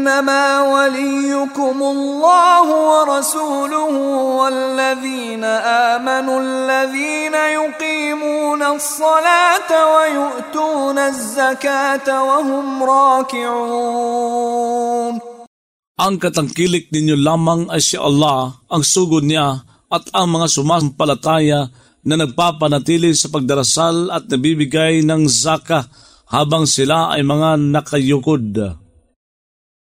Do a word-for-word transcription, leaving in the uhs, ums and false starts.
إنما وليكم الله ورسوله والذين آمنوا الذين يقيمون الصلاة ويؤتون الزكاة وهم راكعون. Ang katangkilik ninyo lamang ay si Allah, ang sugod niya, at ang mga sumasampalataya na nagpapanatili sa pagdarasal at nabibigay ng zaka habang sila ay mga nakayukod.